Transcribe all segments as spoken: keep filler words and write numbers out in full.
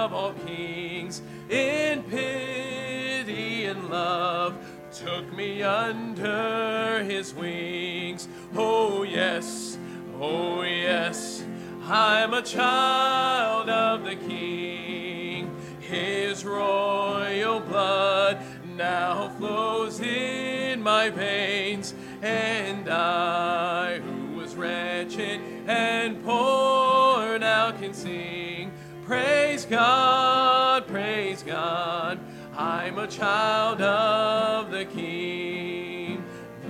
of all kings, in pity and love, took me under his wings. Oh yes, oh yes, I'm a child of the King. His royal blood now flows in my veins, and I, who was wretched and poor, now can sing. Praise God, praise God, I'm a child of the King.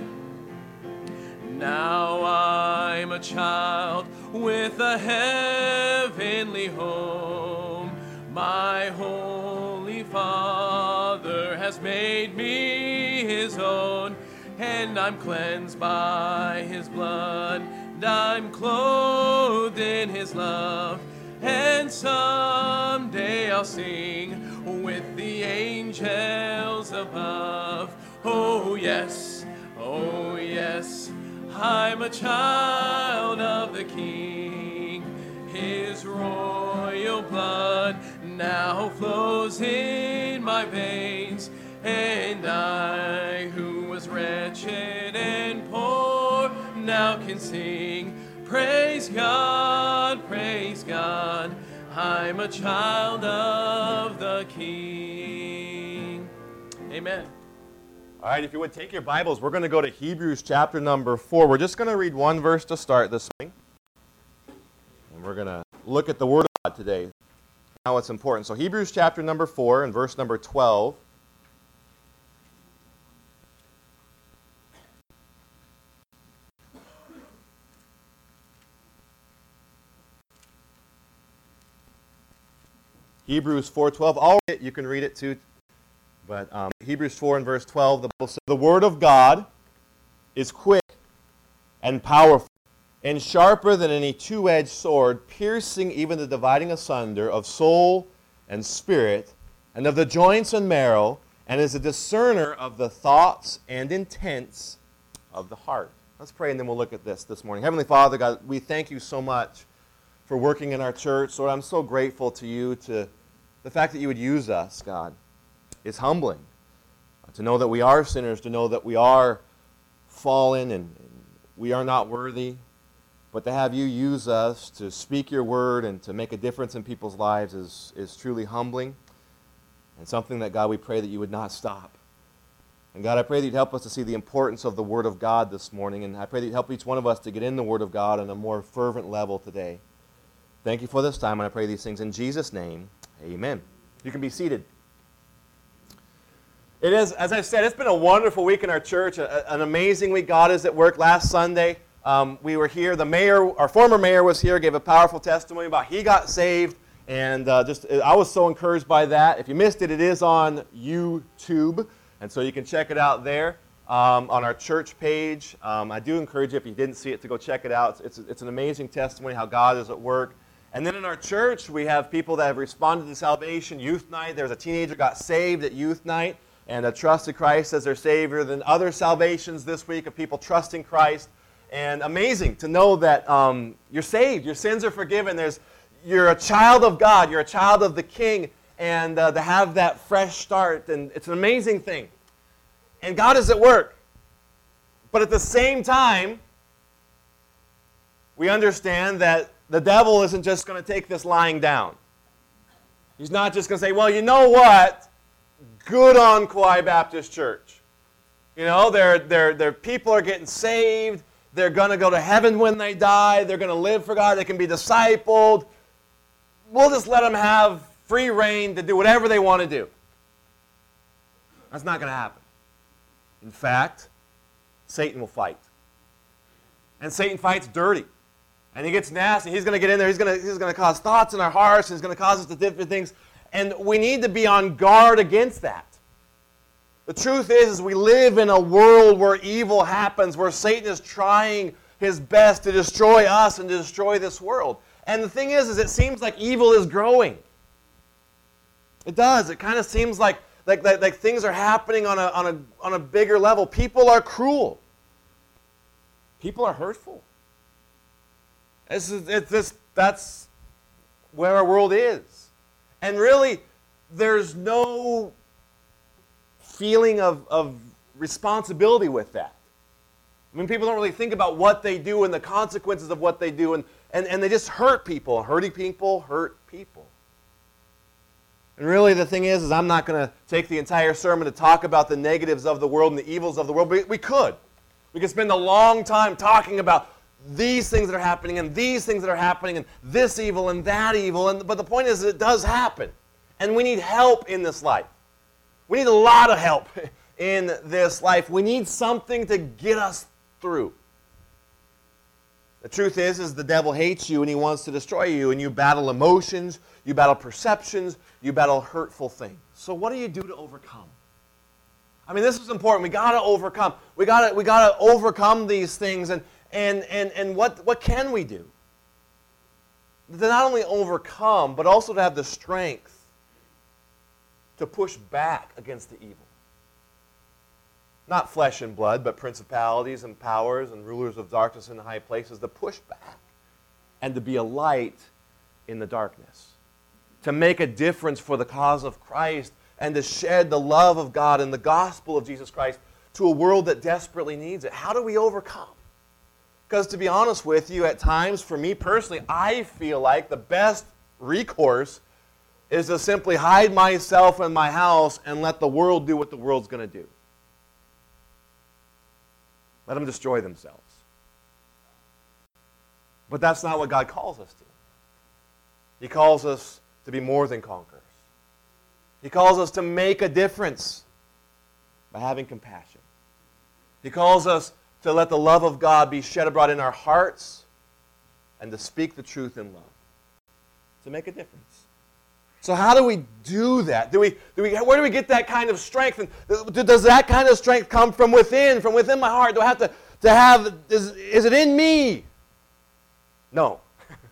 Now I'm a child with a heavenly home. My Holy Father has made me his own, and I'm cleansed by his blood, and I'm clothed in his love. And someday I'll sing with the angels above. Oh yes, oh yes, I'm a child of the King. His royal blood now flows in my veins, and I, who was wretched and poor, now can sing. Praise God, praise God, I'm a child of the King. Amen. All right, if you would take your Bibles, we're going to go to Hebrews chapter number four. We're just going to read one verse to start this morning. And we're going to look at the Word of God today, how it's important. So Hebrews chapter number four and verse number twelve. Hebrews four twelve. I'll read it. You can read it too. But um, Hebrews four and verse twelve, the Bible says, the Word of God is quick and powerful and sharper than any two-edged sword, piercing even the dividing asunder of soul and spirit and of the joints and marrow, and is a discerner of the thoughts and intents of the heart. Let's pray, and then we'll look at this this morning. Heavenly Father, God, we thank you so much for working in our church. Lord, I'm so grateful to you, to the fact that you would use us, God. It's humbling to know that we are sinners, to know that we are fallen and we are not worthy, but to have you use us to speak your word and to make a difference in people's lives is, is truly humbling, and something that, God, we pray that you would not stop. And God, I pray that you'd help us to see the importance of the Word of God this morning, and I pray that you'd help each one of us to get in the Word of God on a more fervent level today. Thank you for this time, and I pray these things in Jesus' name. Amen. You can be seated. It is, as I said, it's been a wonderful week in our church, a, an amazing week. God is at work. Last Sunday, um, we were here. The mayor, our former mayor was here, gave a powerful testimony about he got saved, and uh, just I was so encouraged by that. If you missed it, it is on YouTube, and so you can check it out there um, on our church page. Um, I do encourage you, if you didn't see it, to go check it out. It's, it's, it's an amazing testimony how God is at work. And then in our church, we have people that have responded to salvation. Youth night, there's a teenager got saved at youth night and uh, trusted Christ as their Savior. Then other salvations this week of people trusting Christ. And amazing to know that um, you're saved, your sins are forgiven. There's, you're a child of God, you're a child of the King, and uh, to have that fresh start, and it's an amazing thing. And God is at work. But at the same time, we understand that the devil isn't just going to take this lying down. He's not just going to say, well, you know what? Good on Kauai Baptist Church. You know, their, their, their people are getting saved. They're going to go to heaven when they die. They're going to live for God. They can be discipled. We'll just let them have free reign to do whatever they want to do. That's not going to happen. In fact, Satan will fight. And Satan fights dirty. And he gets nasty. He's going to get in there. He's going to, he's going to cause thoughts in our hearts. He's going to cause us to different things. And we need to be on guard against that. The truth is, is we live in a world where evil happens, where Satan is trying his best to destroy us and to destroy this world. And the thing is, is it seems like evil is growing. It does. It kind of seems like, like, like, like things are happening on a, on, a, on a bigger level. People are cruel. People are hurtful. This is, it's this, that's where our world is. And really, there's no feeling of, of responsibility with that. I mean, people don't really think about what they do and the consequences of what they do, and, and, and they just hurt people. Hurting people hurt people. And really the thing is, is I'm not going to take the entire sermon to talk about the negatives of the world and the evils of the world, but we could. We could spend a long time talking about these things that are happening and these things that are happening and this evil and that evil. And, but the point is, it does happen. And we need help in this life. We need a lot of help in this life. We need something to get us through. The truth is, is the devil hates you and he wants to destroy you, and you battle emotions, you battle perceptions, you battle hurtful things. So what do you do to overcome? I mean, this is important. We got to overcome. We got to we got to overcome these things, and and and and what what can we do? To not only overcome, but also to have the strength to push back against the evil. Not flesh and blood, but principalities and powers and rulers of darkness in the high places, to push back and to be a light in the darkness. To make a difference for the cause of Christ and to shed the love of God and the gospel of Jesus Christ to a world that desperately needs it. How do we overcome? Because to be honest with you, at times, for me personally, I feel like the best recourse is to simply hide myself in my house and let the world do what the world's going to do. Let them destroy themselves. But that's not what God calls us to. He calls us to be more than conquerors. He calls us to make a difference by having compassion. He calls us to let the love of God be shed abroad in our hearts and to speak the truth in love. To make a difference. So how do we do that? Do we, do we, where do we get that kind of strength? And does that kind of strength come from within, from within my heart? Do I have to, to have, is, is it in me? No.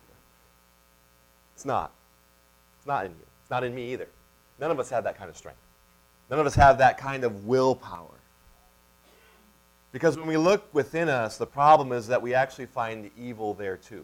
It's not. It's not in you. It's not in me either. None of us have that kind of strength. None of us have that kind of willpower. Because when we look within us, the problem is that we actually find the evil there too.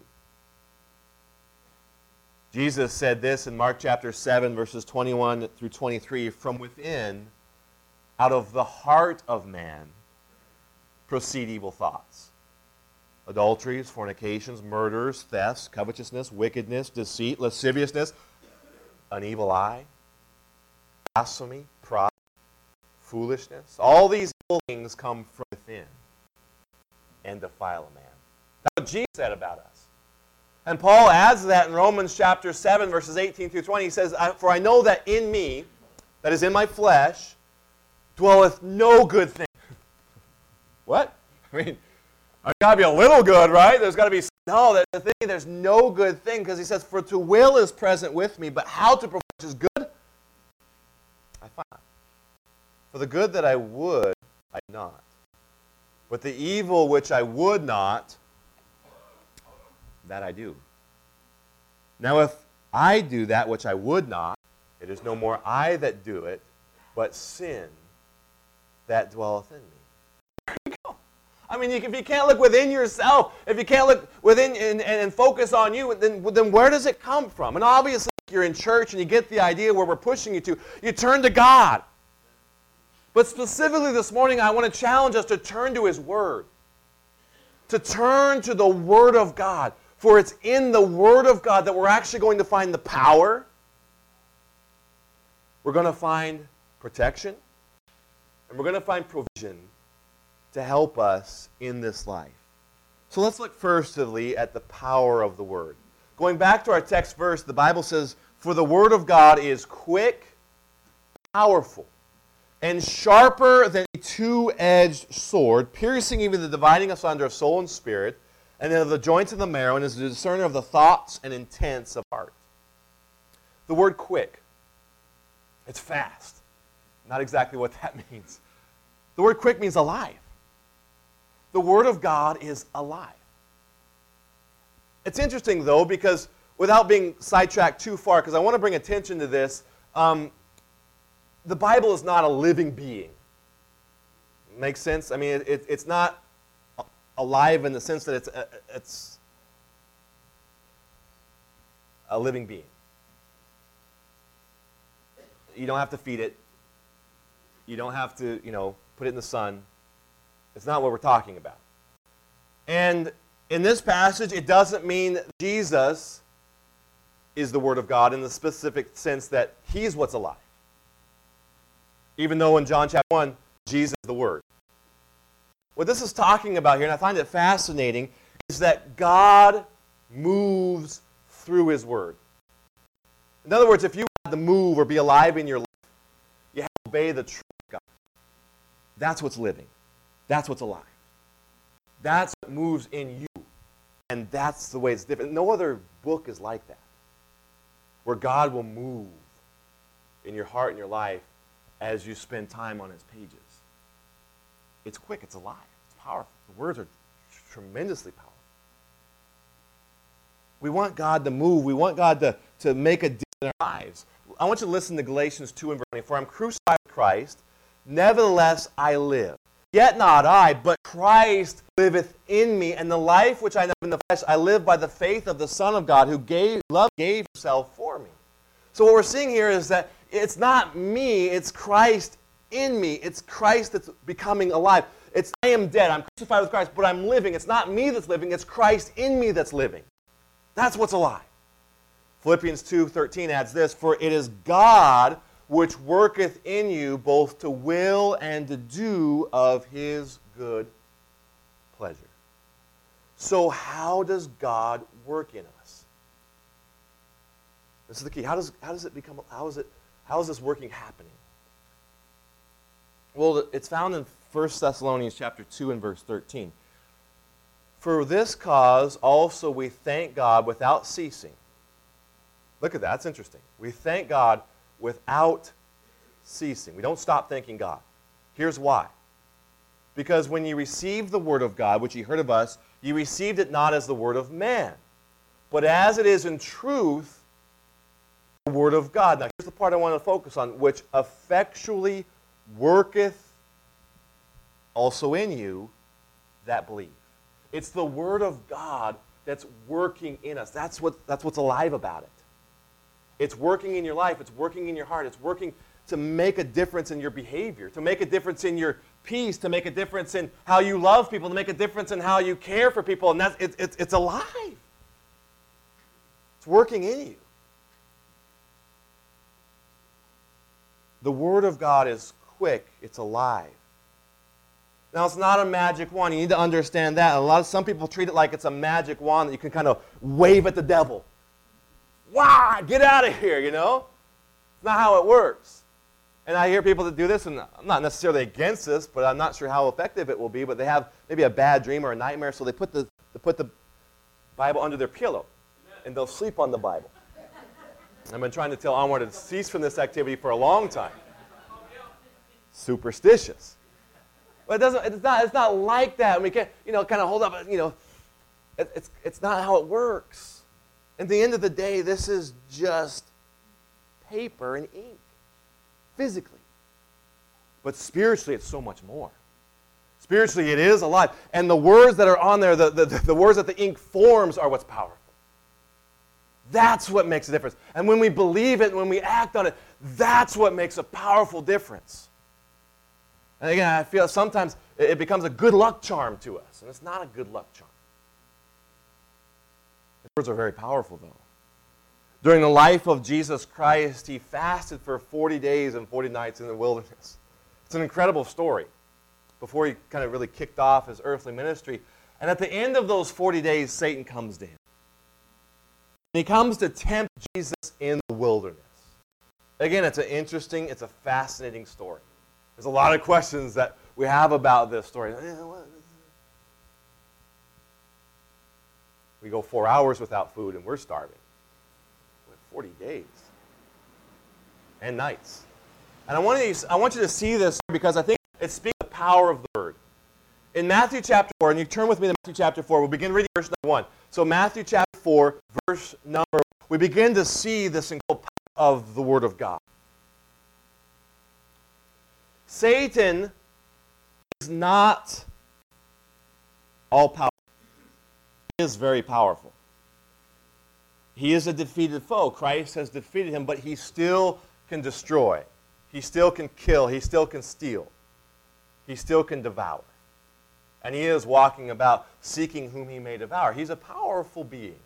Jesus said this in Mark chapter seven, verses twenty-one through twenty-three, "From within, out of the heart of man, proceed evil thoughts. Adulteries, fornications, murders, thefts, covetousness, wickedness, deceit, lasciviousness, an evil eye, blasphemy, pride, foolishness. All these evil things come from within and defile a man." That's what Jesus said about us. And Paul adds to that in Romans chapter seven, verses eighteen through twenty. He says, "For I know that in me, that is in my flesh, dwelleth no good thing." What? I mean, there's got to be a little good, right? There's got to be, no, the thing, there's no good thing, because he says, "For to will is present with me, but how to perform which is good, I find not. For the good that I would, I do not. But the evil which I would not, that I do. Now if I do that which I would not, it is no more I that do it, but sin that dwelleth in me." There you go. I mean, if you can't look within yourself, if you can't look within and, and focus on you, then, then where does it come from? And obviously, if you're in church and you get the idea where we're pushing you to, you turn to God. But specifically this morning, I want to challenge us to turn to His Word. To turn to the Word of God. For it's in the Word of God that we're actually going to find the power. We're going to find protection. And we're going to find provision to help us in this life. So let's look firstly at the power of the Word. Going back to our text verse, the Bible says, "For the Word of God is quick, powerful, and sharper than a two-edged sword, piercing even the dividing asunder of soul and spirit, and then of the joints of the marrow, and is a discerner of the thoughts and intents of heart." The word quick, it's fast. Not exactly what that means. The word quick means alive. The Word of God is alive. It's interesting, though, because without being sidetracked too far, because I want to bring attention to this, um, the Bible is not a living being. Makes sense? I mean, it, it, it's not alive in the sense that it's a, it's a living being. you don't have to feed it. You don't have to, you know, put it in the sun. It's not what we're talking about. And in this passage, it doesn't mean that Jesus is the Word of God in the specific sense that He's what's alive. Even though in John chapter one, Jesus is the Word. What this is talking about here, and I find it fascinating, is that God moves through His Word. In other words, if you had to move or be alive in your life, you have to obey the truth of God. That's what's living. That's what's alive. That's what moves in you. And that's the way it's different. No other book is like that, where God will move in your heart and your life as you spend time on His pages. It's quick. It's alive. It's powerful. The words are tremendously powerful. We want God to move. We want God to, to make a difference in our lives. I want you to listen to Galatians two and verse twenty. For I'm crucified with Christ, nevertheless I live. Yet not I, but Christ liveth in me, and the life which I live in the flesh, I live by the faith of the Son of God, who gave, love, gave Himself for me. So what we're seeing here is that it's not me, it's Christ in me. It's Christ that's becoming alive. It's I am dead. I'm crucified with Christ, but I'm living. It's not me that's living. It's Christ in me that's living. That's what's alive. Philippians two thirteen adds this, for it is God which worketh in you both to will and to do of His good pleasure. So how does God work in us? This is the key. How does, how does it become, how is it, how is this working happening? Well, it's found in First Thessalonians chapter two and verse thirteen. For this cause also we thank God without ceasing. Look at that. That's interesting. We thank God without ceasing. We don't stop thanking God. Here's why. Because when you received the Word of God, which you heard of us, you received it not as the Word of man, but as it is in truth, the Word of God. Now here's the part I want to focus on, which effectually worketh also in you that believe. It's the Word of God that's working in us. That's what, that's what's alive about it. It's working in your life. It's working in your heart. It's working to make a difference in your behavior, to make a difference in your peace, to make a difference in how you love people, to make a difference in how you care for people. And that's, it, it, it's alive. It's working in you. The Word of God is quick. It's alive. Now, it's not a magic wand. You need to understand that. A lot of some people treat it like it's a magic wand that you can kind of wave at the devil. Wow, get out of here, you know? It's not how it works. And I hear people that do this, and I'm not necessarily against this, but I'm not sure how effective it will be, but they have maybe a bad dream or a nightmare, so they put the, they put the Bible under their pillow, and they'll sleep on the Bible. I've been trying to tell Anwar to cease from this activity for a long time. Superstitious. But it doesn't, it's not, it's not like that. We can't, you know, kind of hold up, you know, it, it's, it's not how it works. At the end of the day, this is just paper and ink, physically. But spiritually, it's so much more. Spiritually, it is alive. And the words that are on there, the, the, the words that the ink forms are what's powerful. That's what makes a difference. And when we believe it, when we act on it, that's what makes a powerful difference. And again, I feel sometimes it becomes a good luck charm to us. And it's not a good luck charm. The words are very powerful, though. During the life of Jesus Christ, He fasted for forty days and forty nights in the wilderness. It's an incredible story before He kind of really kicked off His earthly ministry. And at the end of those forty days, Satan comes to Him. And he comes to tempt Jesus in the wilderness. Again, it's an interesting, it's a fascinating story. There's a lot of questions that we have about this story. We go four hours without food and we're starving. forty days and nights. And I want, you, I want you to see this because I think it speaks the power of the Word. In Matthew chapter four, and you turn with me to Matthew chapter four, we'll begin reading verse number one. So Matthew chapter four, verse number one, we begin to see this incredible power of the Word of God. Satan is not all powerful. He is very powerful. He is a defeated foe. Christ has defeated him, but he still can destroy. He still can kill. He still can steal. He still can devour. And he is walking about seeking whom he may devour. He's a powerful being.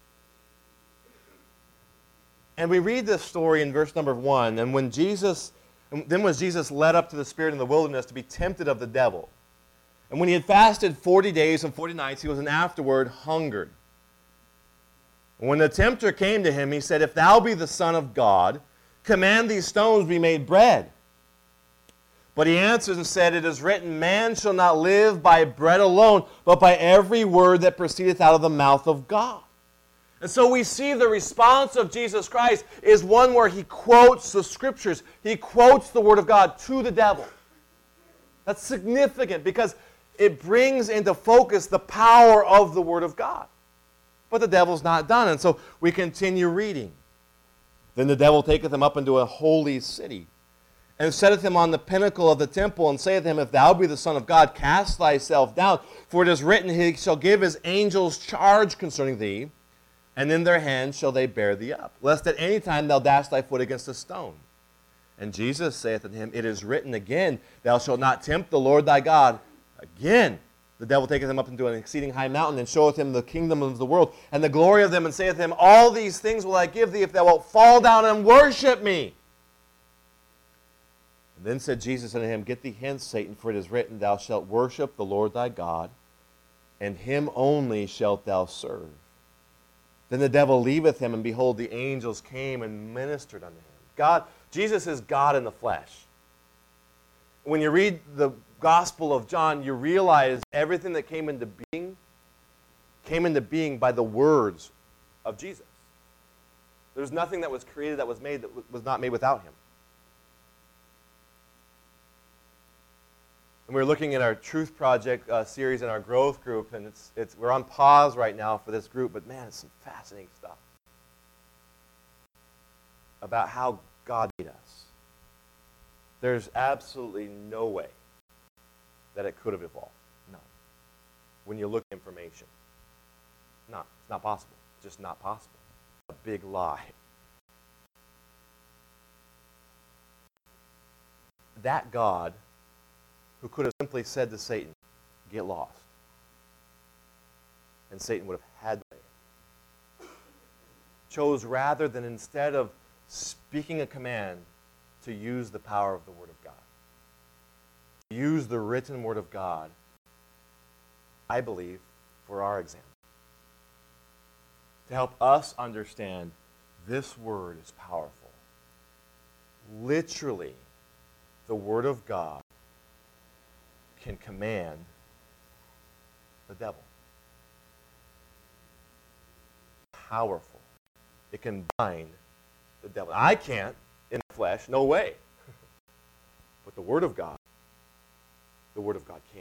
And we read this story in verse number one. And when Jesus, and then was Jesus led up to the Spirit in the wilderness to be tempted of the devil. And when he had fasted forty days and forty nights, he was and afterward hungered. And when the tempter came to him, he said, If thou be the Son of God, command these stones be made bread. But he answered and said, It is written, Man shall not live by bread alone, but by every word that proceedeth out of the mouth of God. And so we see the response of Jesus Christ is one where he quotes the Scriptures. He quotes the Word of God to the devil. That's significant because it brings into focus the power of the Word of God. But the devil's not done, and so we continue reading. Then the devil taketh him up into a holy city, and setteth him on the pinnacle of the temple, and saith to him, If thou be the Son of God, cast thyself down. For it is written, He shall give his angels charge concerning thee, and in their hands shall they bear thee up, lest at any time thou dash thy foot against a stone. And Jesus saith unto him, It is written again, Thou shalt not tempt the Lord thy God. Again, the devil taketh him up into an exceeding high mountain, and showeth him the kingdom of the world, and the glory of them, and saith to him, All these things will I give thee, if thou wilt fall down and worship me. And then said Jesus unto him, Get thee hence, Satan, for it is written, Thou shalt worship the Lord thy God, and him only shalt thou serve. Then the devil leaveth him, and behold, the angels came and ministered unto him. God, Jesus is God in the flesh. When you read the Gospel of John, you realize everything that came into being came into being by the words of Jesus. There's nothing that was created that was made that was not made without him. And we're looking at our Truth Project uh, series in our growth group, and it's, it's, we're on pause right now for this group, but man, it's some fascinating stuff about how God made us. There's absolutely no way that it could have evolved. No. When you look at information. No, it's not possible. It's just not possible. A big lie. That God, who could have simply said to Satan, get lost. And Satan would have had to, chose rather than instead of speaking a command to use the power of the Word of God. Use the written Word of God, I believe, for our example. To help us understand this Word is powerful. Literally, the Word of God can command the devil. Powerful. It can bind the devil. I can't in the flesh, no way. But the Word of God, the Word of God can.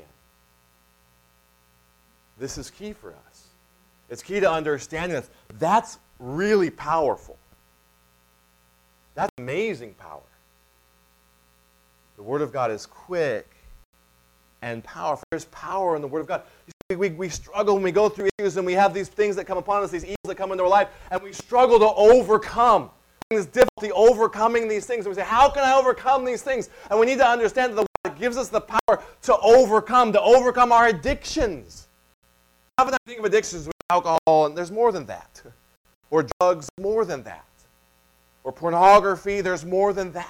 This is key for us. It's key to understanding this. That's really powerful. That's amazing power. The Word of God is quick and powerful. There's power in the Word of God. We, we, we struggle when we go through issues and we have these things that come upon us, these evils that come into our life, and we struggle to overcome. This difficulty overcoming these things. And we say, how can I overcome these things? And we need to understand that the Word gives us the power to overcome, to overcome our addictions. Often I think of addictions with alcohol, and there's more than that. Or drugs, more than that. Or pornography, there's more than that.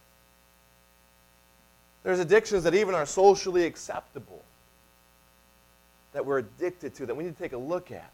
There's addictions that even are socially acceptable, that we're addicted to, that we need to take a look at.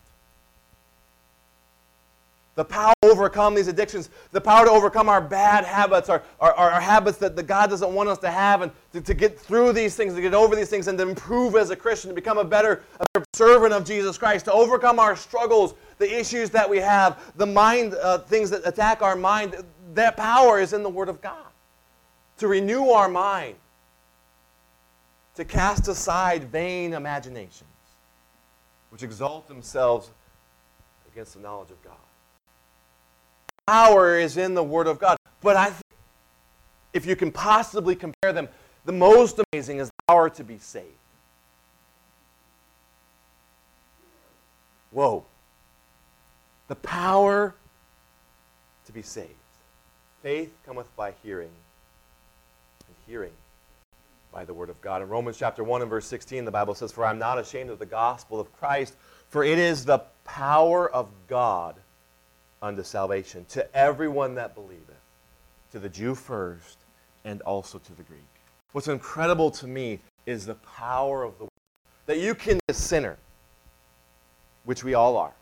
The power to overcome these addictions, the power to overcome our bad habits, our, our, our habits that the God doesn't want us to have, and to, to get through these things, to get over these things, and to improve as a Christian, to become a better, a better servant of Jesus Christ, to overcome our struggles, the issues that we have, the mind, uh, things that attack our mind. That power is in the Word of God. To renew our mind, to cast aside vain imaginations, which exalt themselves against the knowledge of God. Power is in the Word of God. But I think if you can possibly compare them, the most amazing is the power to be saved. Whoa. The power to be saved. faith cometh by hearing, and hearing by the word of God. In Romans chapter one and verse sixteen, the Bible says, "For I am not ashamed of the gospel of Christ, for it is the power of God unto salvation, to everyone that believeth, to the Jew first, and also to the Greek." What's incredible to me is the power of the word. That you can be a sinner, which we all are.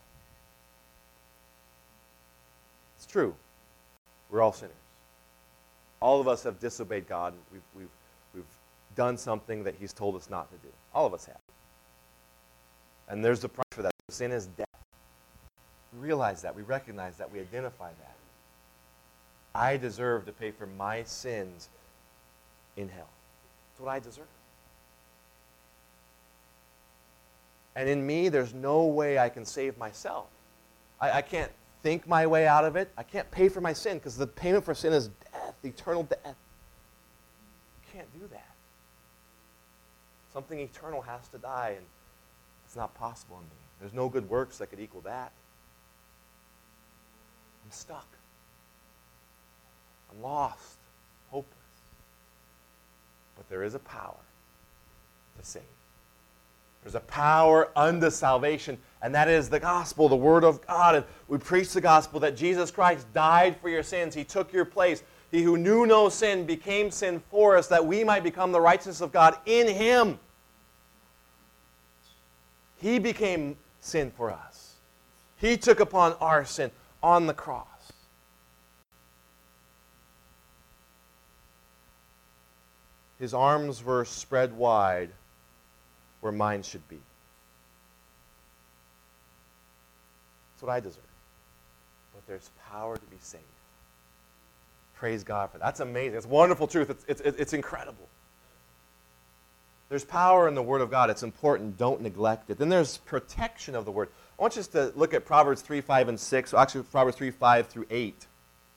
It's true. We're all sinners. All of us have disobeyed God. We've, we've, we've done something that He's told us not to do. All of us have. And there's the price for that. Sin is death. We realize that. We recognize that. We identify that. I deserve to pay for my sins in hell. That's what I deserve. And in me, there's no way I can save myself. I, I can't think my way out of it. I can't pay for my sin because the payment for sin is death, eternal death. You can't do that. Something eternal has to die, and it's not possible in me. There's no good works that could equal that. I'm stuck. I'm lost, hopeless. But there is a power to save. There's a power unto salvation, and that is the gospel, the word of God. And we preach the gospel that Jesus Christ died for your sins. He took your place. He who knew no sin became sin for us, that we might become the righteousness of God in Him. He became sin for us. He took upon our sin on the cross. His arms were spread wide where mine should be. That's what I deserve. But there's power to be saved. Praise God for that. That's amazing. It's wonderful truth. It's, it's, it's incredible. There's power in the Word of God. It's important. Don't neglect it. Then there's protection of the Word. I want us to look at Proverbs three, five, and six. Actually, Proverbs three, five through eight.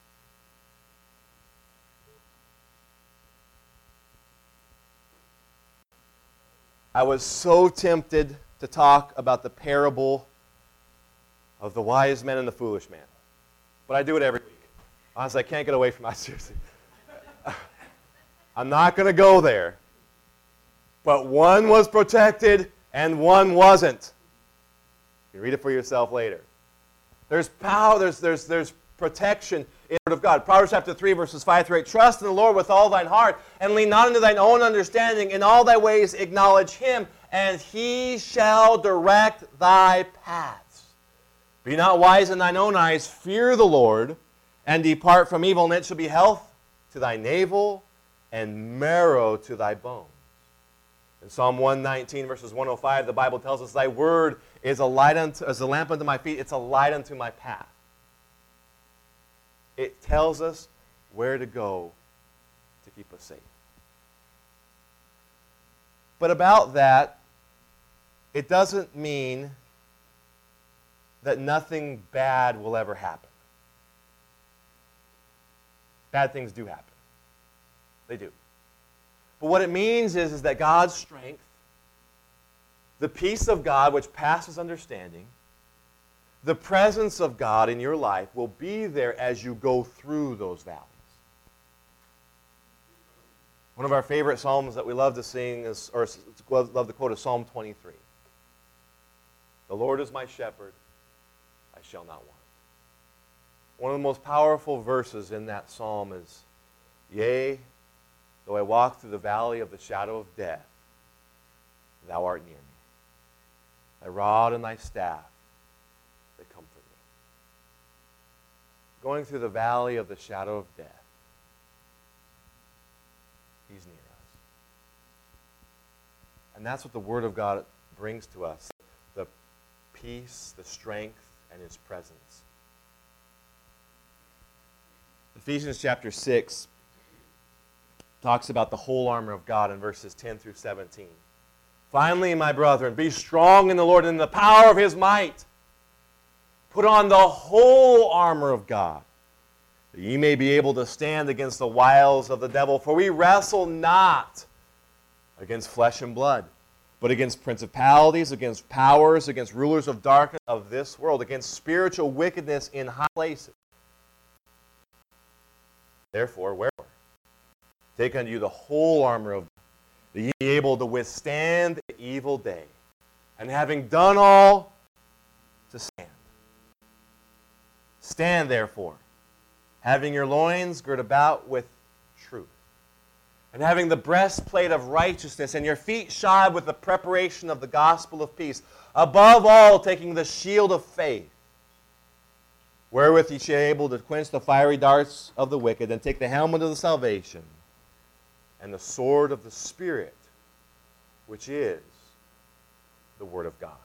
I was so tempted to talk about the parable of the wise man and the foolish man. But I do it every week. Honestly, I can't get away from that. Seriously. I'm not going to go there. But one was protected and one wasn't. You can read it for yourself later. There's power, there's, there's, there's protection in the Word of God. Proverbs chapter three, verses five through eight. "Trust in the Lord with all thine heart, and lean not into thine own understanding. In all thy ways acknowledge Him, and He shall direct thy paths. Be not wise in thine own eyes. Fear the Lord, and depart from evil, and it shall be health to thy navel, and marrow to thy bones." In Psalm one nineteen, verses one oh five, the Bible tells us, "Thy word is a light unto, as a lamp unto my feet, it's a light unto my path." It tells us where to go to keep us safe. But about that, it doesn't mean that nothing bad will ever happen. Bad things do happen. They do. But what it means is, is that God's strength, the peace of God which passes understanding, the presence of God in your life will be there as you go through those valleys. One of our favorite psalms that we love to sing is, or love to quote, is Psalm twenty-three. "The Lord is my shepherd, I shall not want." One of the most powerful verses in that psalm is, "Yea, though I walk through the valley of the shadow of death, thou art near me. Thy rod and thy staff, they comfort me." Going through the valley of the shadow of death, He's near us. And that's what the Word of God brings to us. The peace, the strength, and His presence. Ephesians chapter six talks about the whole armor of God in verses ten through seventeen. "Finally, my brethren, be strong in the Lord and in the power of His might. Put on the whole armor of God, that ye may be able to stand against the wiles of the devil. For we wrestle not against flesh and blood, but against principalities, against powers, against rulers of darkness of this world, against spiritual wickedness in high places." Therefore, wherefore? Take unto you the whole armor of God, that ye be able to withstand the evil day, and having done all, to stand. Stand therefore, having your loins girt about with truth, and having the breastplate of righteousness, and your feet shod with the preparation of the gospel of peace. Above all, taking the shield of faith, wherewith ye shall be able to quench the fiery darts of the wicked, and take the helmet of the salvation, and the sword of the Spirit, which is the Word of God.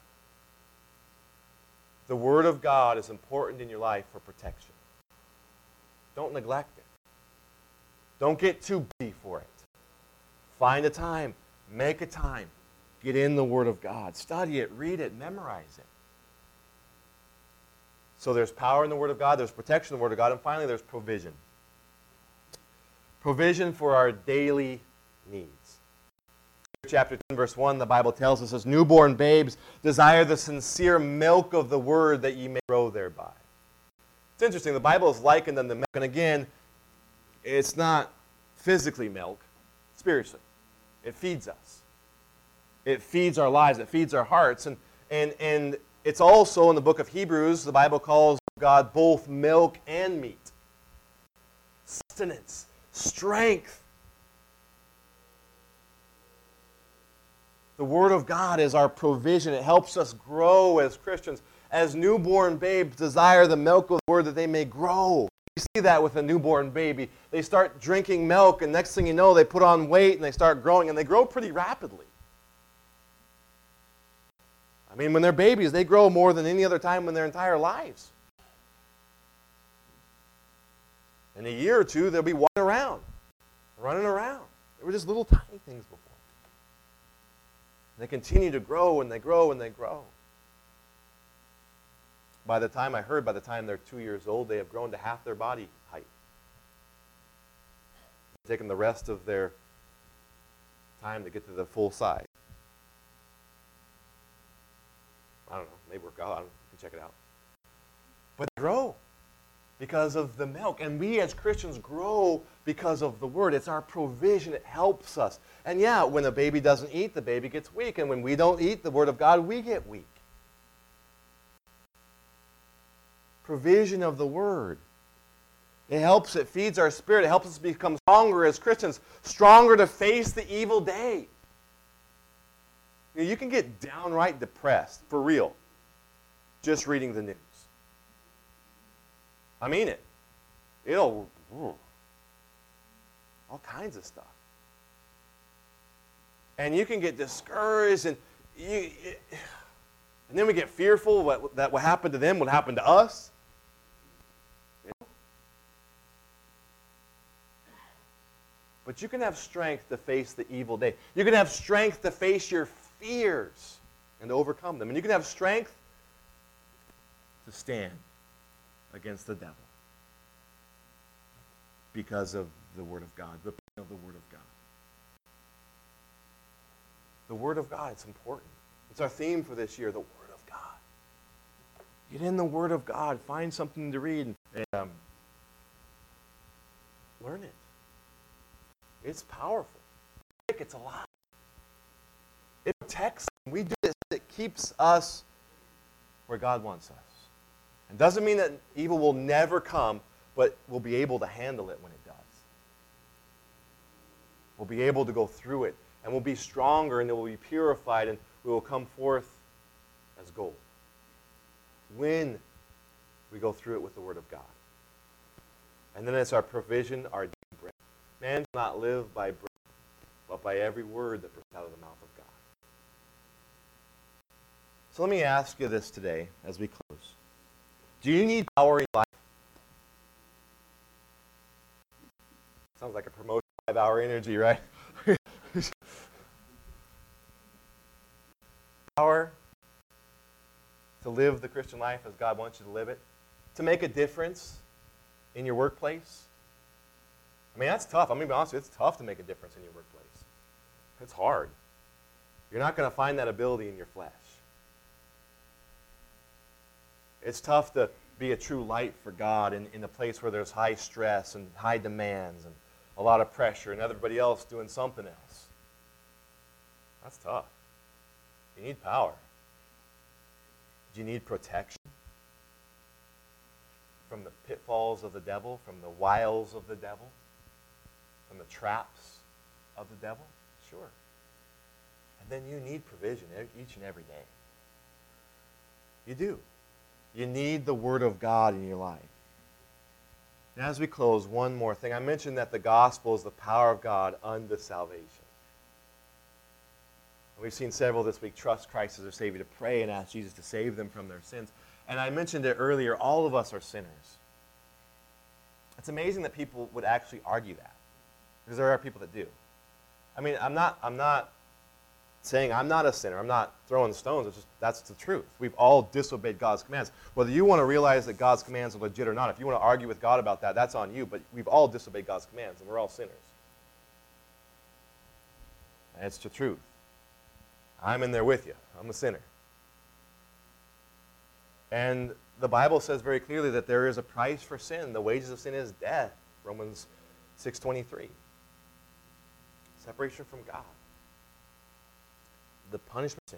The Word of God is important in your life for protection. Don't neglect it. Don't get too busy for it. Find a time. Make a time. Get in the Word of God. Study it. Read it. Memorize it. So there's power in the Word of God. There's protection in the Word of God. And finally, there's provision. Provision for our daily needs. Chapter ten, verse one, the Bible tells us, as newborn babes, desire the sincere milk of the Word that ye may grow thereby. It's interesting. The Bible is likened unto milk. And again, it's not physically milk, spiritually. It feeds us. It feeds our lives. It feeds our hearts. And, and, and it's also in the book of Hebrews, the Bible calls God both milk and meat. Sustenance, strength. The Word of God is our provision. It helps us grow as Christians. As newborn babes desire the milk of the Word that they may grow. You see that with a newborn baby. They start drinking milk, and next thing you know, they put on weight, and they start growing, and they grow pretty rapidly. I mean, when they're babies, they grow more than any other time in their entire lives. In a year or two, they'll be walking around, running around. They were just little tiny things before. They continue to grow, and they grow, and they grow. By the time I heard, by the time they're two years old, they have grown to half their body height. Taking the rest of their time to get to the full size. I don't know. They work out. I don't know. You can check it out. But they grow because of the milk. And we as Christians grow because of the Word. It's our provision. It helps us. And yeah, when a baby doesn't eat, the baby gets weak. And when we don't eat the Word of God, we get weak. Provision of the Word. It helps. It feeds our spirit. It helps us become stronger as Christians. Stronger to face the evil day. You know, you can get downright depressed, for real, just reading the news. I mean it. It'll, ooh, all kinds of stuff. And you can get discouraged, and you, it, and then we get fearful what, that what happened to them would happen to us. You know? But you can have strength to face the evil day. You can have strength to face your fears and to overcome them. And you can have strength to stand against the devil because of the Word of God, the of the Word of God. The Word of God, it's important. It's our theme for this year, the Word of God. Get in the Word of God. Find something to read and um, learn it. It's powerful. It's alive. It protects us. We do this. It keeps us where God wants us. It doesn't mean that evil will never come, but we'll be able to handle it when it does. We'll be able to go through it, and we'll be stronger, and it will be purified, and we will come forth as gold when we go through it with the Word of God. And then it's our provision, our daily bread. Man does not live by bread, but by every word that proceeds out of the mouth of God. So let me ask you this today as we close. Do you need power in life? Sounds like a promotion of five-hour energy, right? Power to live the Christian life as God wants you to live it. To make a difference in your workplace. I mean, that's tough. I'm going to be honest with you. It's tough to make a difference in your workplace. It's hard. You're not going to find that ability in your flesh. It's tough to be a true light for God in, in a place where there's high stress and high demands and a lot of pressure and everybody else doing something else. That's tough. You need power. Do you need protection from the pitfalls of the devil, from the wiles of the devil, from the traps of the devil? Sure. And then you need provision each and every day. You do. You need the Word of God in your life. And as we close, one more thing. I mentioned that the gospel is the power of God unto salvation. We've seen several this week trust Christ as their Savior, to pray and ask Jesus to save them from their sins. And I mentioned it earlier, all of us are sinners. It's amazing that people would actually argue that, because there are people that do. I mean, I'm not, I'm not saying I'm not a sinner. I'm not throwing stones. It's just, that's the truth. We've all disobeyed God's commands. Whether you want to realize that God's commands are legit or not, if you want to argue with God about that, that's on you. But we've all disobeyed God's commands, and we're all sinners. And it's the truth. I'm in there with you. I'm a sinner. And the Bible says very clearly that there is a price for sin. The wages of sin is death. Romans six twenty-three. Separation from God. The punishment of sin.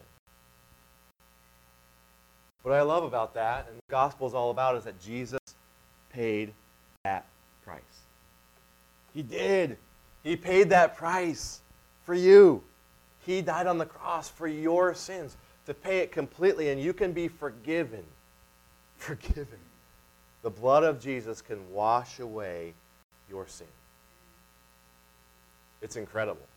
What I love about that, and the gospel is all about, is that Jesus paid that price. He did. He paid that price for you. He died on the cross for your sins, to pay it completely, and you can be forgiven. Forgiven. The blood of Jesus can wash away your sin. It's incredible.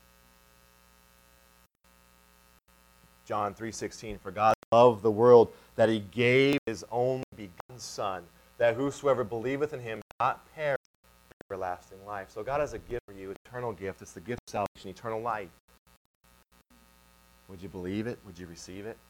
John three sixteen, for God loved the world that he gave his only begotten Son, that whosoever believeth in him not perish but everlasting life. So God has a gift for you, eternal gift. It's the gift of salvation, eternal life. Would you believe it? Would you receive it?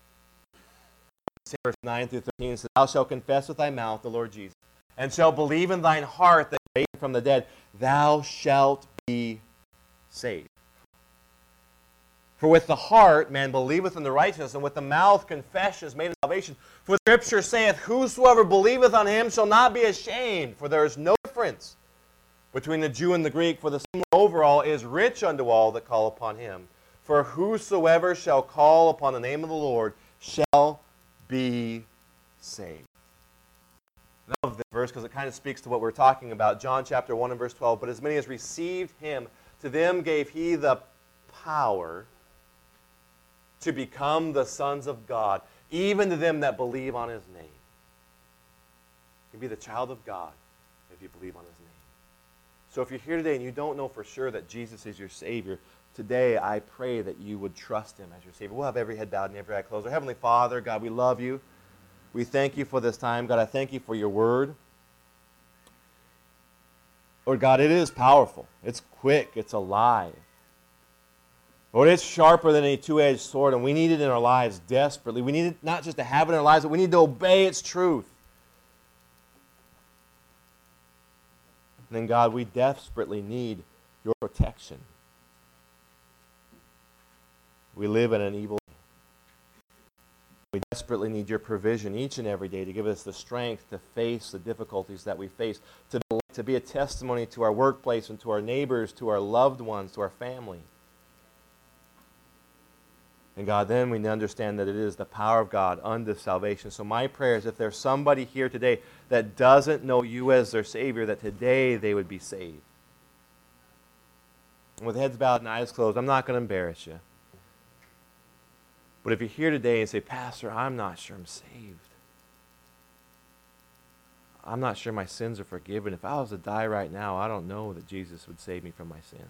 Verse nine through thirteen says, thou shalt confess with thy mouth the Lord Jesus, and shalt believe in thine heart that he raised from the dead, thou shalt be saved. For with the heart man believeth in the righteousness, and with the mouth confession is made of salvation. For the Scripture saith, whosoever believeth on him shall not be ashamed. For there is no difference between the Jew and the Greek, for the same over all is rich unto all that call upon him. For whosoever shall call upon the name of the Lord shall be saved. I love this verse because it kind of speaks to what we're talking about. John chapter one and verse twelve. But as many as received him, to them gave he the power to become the sons of God, even to them that believe on his name. You can be the child of God if you believe on his name. So if you're here today and you don't know for sure that Jesus is your Savior, today I pray that you would trust him as your Savior. We'll have every head bowed and every eye closed. Our Heavenly Father, God, we love you. We thank you for this time. God, I thank you for your word. Lord God, it is powerful. It's quick. It's alive. Lord, it's sharper than a two-edged sword, and we need it in our lives desperately. We need it not just to have it in our lives, but we need to obey its truth. And then, God, we desperately need your protection. We live in an evil day. We desperately need your provision each and every day to give us the strength to face the difficulties that we face, to, to be a testimony to our workplace and to our neighbors, to our loved ones, to our family. And God, then we understand that it is the power of God unto salvation. So my prayer is, if there's somebody here today that doesn't know you as their Savior, that today they would be saved. And with heads bowed and eyes closed, I'm not going to embarrass you. But if you're here today and say, Pastor, I'm not sure I'm saved. I'm not sure my sins are forgiven. If I was to die right now, I don't know that Jesus would save me from my sins.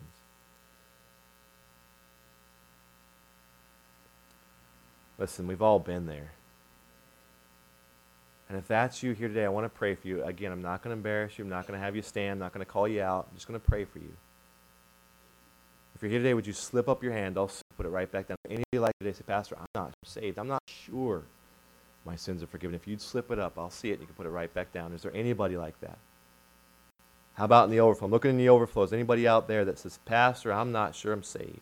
Listen, we've all been there. And if that's you here today, I want to pray for you. Again, I'm not going to embarrass you. I'm not going to have you stand. I'm not going to call you out. I'm just going to pray for you. If you're here today, would you slip up your hand? I'll put it right back down. Anybody like today say, Pastor, I'm not saved. I'm not sure my sins are forgiven. If you'd slip it up, I'll see it and you can put it right back down. Is there anybody like that? How about in the overflow? I'm looking in the overflow. Is anybody out there that says, Pastor, I'm not sure I'm saved?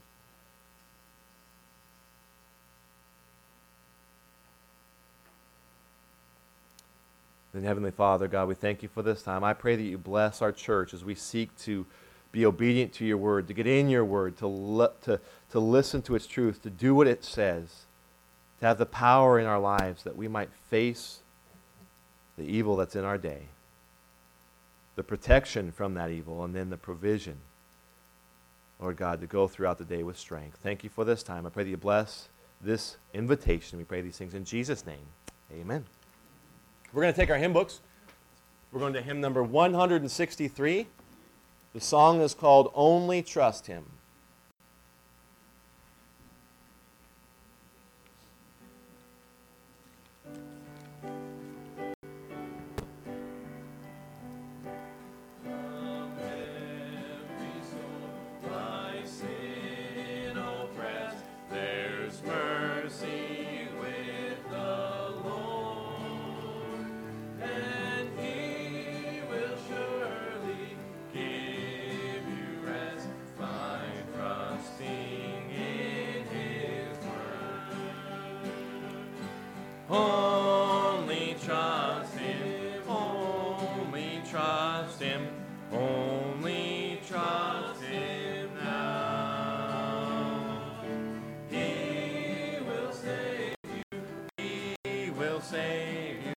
Then, Heavenly Father, God, we thank you for this time. I pray that you bless our church as we seek to be obedient to your word, to get in your word, to, li- to, to listen to its truth, to do what it says, to have the power in our lives that we might face the evil that's in our day, the protection from that evil, and then the provision, Lord God, to go throughout the day with strength. Thank you for this time. I pray that you bless this invitation. We pray these things in Jesus' name. Amen. We're going to take our hymn books. We're going to hymn number one sixty-three. The song is called Only Trust Him. Only trust Him, only trust Him, only trust Him now. He will save you, He will save you.